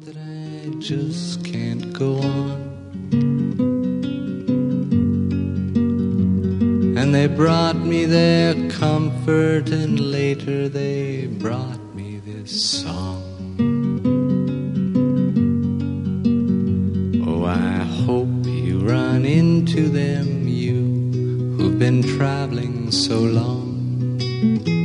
that I just can't go on. And they brought me their comfort, and later they brought me this song. Oh, I hope you run into them, you who've been traveling so long.